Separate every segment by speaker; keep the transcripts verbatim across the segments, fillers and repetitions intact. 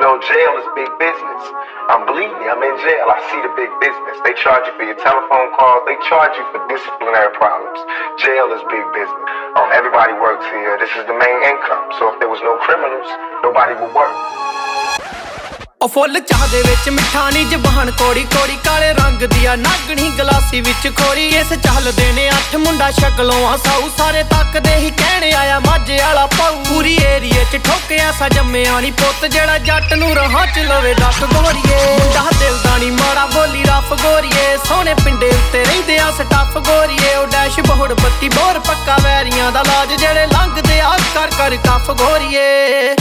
Speaker 1: know, jail is big business. Um, believe me, I'm in jail. I see the big business. They charge you for your telephone calls. They charge you for disciplinary problems. Jail is big business. Um, everybody works here. This is the main income. So if there was no criminals, nobody would work.
Speaker 2: ਉਹ ਫੁੱਲ ਚਾਹ ਦੇ ਵਿੱਚ ਮਿੱਠਾ ਨੀ ਜ਼ਬਾਨ ਕੋੜੀ ਕੋੜੀ ਕਾਲੇ ਰੰਗ ਦੀਆਂ ਨਾਗਣੀ ਗਲਾਸੀ ਵਿੱਚ ਖੋਰੀ ਇਸ ਚੱਲਦੇ ਨੇ ਅੱਠ ਮੁੰਡਾ ਸ਼ਕਲੋਂ ਆ ਸਾਊ ਸਾਰੇ ਤੱਕਦੇ ਹੀ ਕਹਿਣ ਆਇਆ ਮਾਝੇ ਵਾਲਾ ਪਾਉ ਪੂਰੀ ਏਰੀਏ ਚ ਠੋਕਿਆ ਸਾ ਜੰਮਿਆ ਨੀ ਪੁੱਤ ਜਿਹੜਾ ਜੱਟ ਨੂੰ ਰਾਹਾਂ ਚ ਲਵੇ ਡੱਕ ਗੋਰੀਏ ਮੁੰਡਾ ਦਿਲ ਦਾ ਨੀ ਮਾੜਾ ਬੋਲੀ ਰਫ ਗੋਰੀਏ ਸੋਹਣੇ ਪਿੰਡੇ ਉੱਤੇ ਰਹਿੰਦੇ ਆ ਸਟੱਫ ਗੋਰੀਏ ਉਹ ਡੈਸ਼ ਬੋਰਡ ਬੱਤੀ ਬੋਰ ਪੱਕਾ ਵੈਰੀਆਂ ਦਾ ਲਾਜ ਜਿਹੜੇ ਲੰਘਦੇ ਆ ਕਰ ਕਰ ਟੱਫ ਗੋਰੀਏ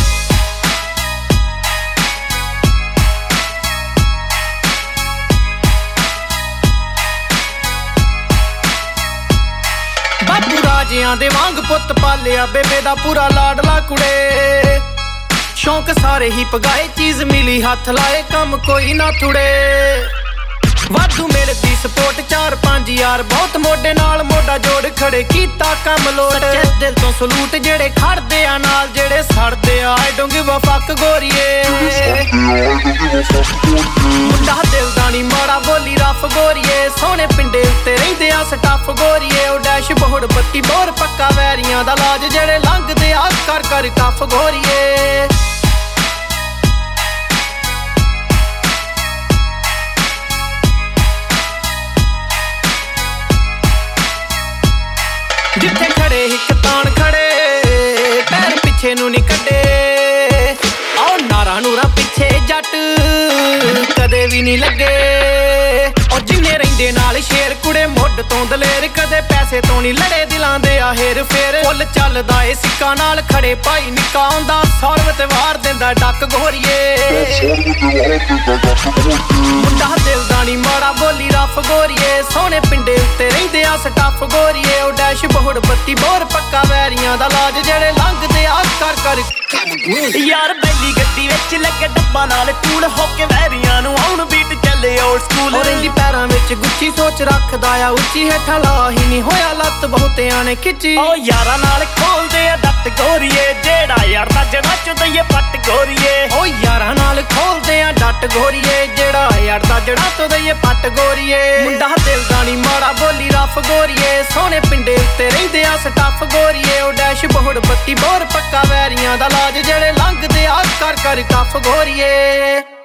Speaker 2: ਬਾਪੂ ਰਾਜਿਆਂ ਦੇ ਵਾਂਗ ਪੁੱਤ ਪਾਲਿਆ ਬੇਬੇ ਦਾ ਪੂਰਾ ਲਾਡਲਾ ਕੁੜੇ ਸ਼ੌਂਕ ਸਾਰੇ ਹੀ ਪਗਾਏ ਚੀਜ਼ ਮਿਲੀ ਹੱਥ ਲਾਏ ਕੰਮ ਕੋਈ ਨਾ ਥੁੜੇ ਵਾਧੂ ਮਿਲਦੀ ਸਪੋਰਟ ਚਾਰ ਪੰਜ ਯਾਰ ਬਹੁਤ ਮੋਢੇ ਨਾਲ ਮੋਢਾ ਜੋੜ ਖੜੇ ਕੀਤਾ ਕੰਮ ਲੋੜ ਸੱਚੇ ਦਿਲ ਤੋਂ ਸਲੂਟ ਜਿਹੜੇ ਖੜਦੇ ਆ ਨਾਲ ਜਿਹੜੇ ਸੜਦੇ ਆ ਆਈ ਡੋਂਟ ਗਿਵ ਅ ਫੱਕ ਗੋਰੀਏ ਮੁੰਡਾ ਦਿਲ ਦਾ ਨੀ ਮਾੜਾ ਬੋਲੀ ਰਫ ਗੋਰੀਏ ਸੋਹਣੇ ਪਿੰਡੇ ਉੱਤੇ ਰਹਿੰਦੇ ਆ ਸਟੱਫ ਗੋਰੀਏ ਉਹ ਡੈਸ਼ ਬੋਰਡ ਬੱਤੀ ਬੋਰ ਪੱਕਾ ਵੈਰੀਆਂ ਦਾ ਲਾਜ ਜਿਹੜੇ ਲੰਘਦੇ ਆ ਕਰ ਕਰ ਟੱਫ ਗੋਰੀਏ ਜਿੱਥੇ ਖੜੇ ਇੱਕ ਤਾਣ ਖੜੇ ਪੈਰ ਪਿੱਛੇ ਨੂੰ ਨੀ ਕੱਢੇ ਆਓ ਨਾਰਾ ਨੂਰਾ ਪਿੱਛੇ ਜੱਟ ਕਦੇ ਵੀ ਨੀ ਲੱਗੇ ਉਹ ਜਿੰਨੇ ਰਹਿੰਦੇ ਨਾਲ ਸ਼ੇਰ ਕੁੜੇ ਮੁੱਢ ਤੋਂ ਦਲੇਰ ਕਦੇ ਪੈਸੇ ਤੋਂ ਨੀ ਲੜੇ ਦਿਲਾਂ ਦੇ ਆ ਹੇਰ ਫੇਰ ਫੁੱਲ ਚੱਲਦਾ ਏ ਸਿੱਕਾ ਨਾਲ ਖੜੇ ਭਾਈ ਨਿੱਕਾ ਆਉਂਦਾ ਸੌਰਵ ਤੇ ਵਾਰ ਦਿੰਦਾ ਡੱਕ ਗੋਰੀਏ ਮੁੰਡਾ ਦਿਲ ਦਾ ਨੀ ਮਾੜਾ ਬੋਲੀ ਰਫ ਗੋਰੀਏ ਸੋਹਣੇ ਪਿੰਡੇ ਉੱਤੇ ਰਹਿੰਦੇ ਆ ਸਟੱਫ ਗੋਰੀਏ ਉਹ ਡੈਸ਼ ਬੋਰਡ ਬੱਤੀ ਬੋਰ ਪੱਕਾ ਵੈਰੀਆਂ ਦਾ ਲਾਜ ਜਿਹੜੇ ਲੰਘਦੇ ਆ ਕਰ ਕਰ ਯਾਰ ਬੈਲੀ ਗੱਡੀ ਵਿੱਚ ਲੱਗੇ ਡੱਬਾ ਨਾਲ ਟੂਲ ਹੋ ਕੇ ਵੈਰੀਆਂ ਨੂੰ ਆਉਣ ਬੀਟ ਚੱਲੇ ਓਲਡ ਸਕੂਲ ਔਰੇਂਜ ਪੈਰਾਂ ਵਿੱਚ ਗੁੱਚੀ ਸੋਚ ਰੱਖਦਾ ਆ ਉੱਚੀ ਹੇਠਾਂ ਲਾ ਹੀ ਨਹੀਂ ਹੋਇਆ ਲੱਤ ਬਹੁਤਿਆਂ ਨੇ ਖਿੱਚੀ ਓ ਯਾਰਾਂ ਨਾਲ ਖੋਲਦੇ ਆ ਡੱਟ ਗੋਰੀਏ ਜਿਹੜਾ ਯਾਰ ਦਾ ਜੜਾ ਚ ਦਈਏ ਪੱਟ ਗੋਰੀਏ ਓ ਯਾਰਾਂ ਨਾਲ ਖੋਲਦੇ ਆ ਡੱਟ ਗੋਰੀਏ ਜਿਹੜਾ ਯਾਰ ਦਾ ਜੜਾ ਤੋਂ ਦਈਏ ਪੱਟ ਗੋਰੀਏ ਮੁੰਡਾ ਦਿਲ ਦਾ ਨੀ ਮਾੜਾ ਬੋਲੀ ਰਫ ਗੋਰੀਏ ਸੋਹਣੇ ਪਿੰਡੇ ਉੱਤੇ ਰਹਿੰਦੇ ਆ ਸਟੱਫ ਗੋਰੀਏ ਉਹ ਡੈਸ਼ ਬੋਰਡ ਬੱਤੀ ਬੋਰ ਪੱਕਾ ਵੈਰੀਆਂ ਦਾ ਲਾਜ ਜਿਹੜੇ ਲੰਘਦੇ ਆ ਕਰ ਕਰ ਟੱਫ ਗੋਰੀਏ